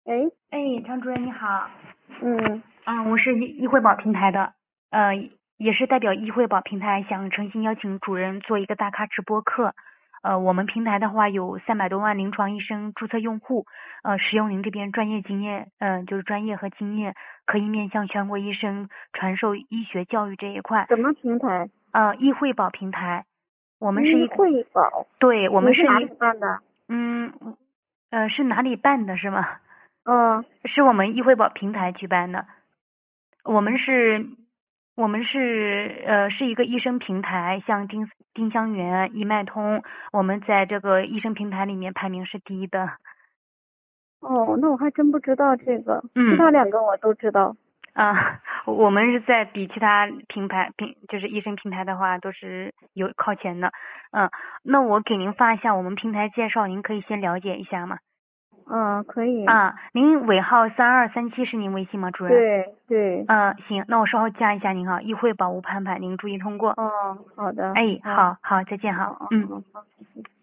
哎， 哎，张主任你好。 嗯， 我是易惠宝平台的，也是代表易惠宝平台想诚心邀请主任做一个大咖直播课。我们平台的话有300多万临床医生注册用户，使用您这边专业经验，就是专业和经验，可以面向全国医生传授医学教育这一块。 什么平台？ 易惠宝平台，我们是医一个， 惠宝， 对，我你是哪里们是办的？ 嗯，是哪里办的是吗？ 嗯， 是我们易惠宝平台举办的。我们是，是一个医生平台，像丁香园、医脉通，我们在这个医生平台里面排名是第一的。 哦，那我还真不知道这个，其嗯， 他2个我都知道。 我们是在比其他就是医生平台的话都是有靠前的。那我给您发一下我们平台介绍，您可以先了解一下嘛。 可以。 您尾号3237是您微信吗，主任？ 对对。 行，那我稍后加一下您哈，易惠宝吴盼盼，您注意通过。 哦，好的。 哎， 哦， 好好，再见哈。 好，好，好，谢谢。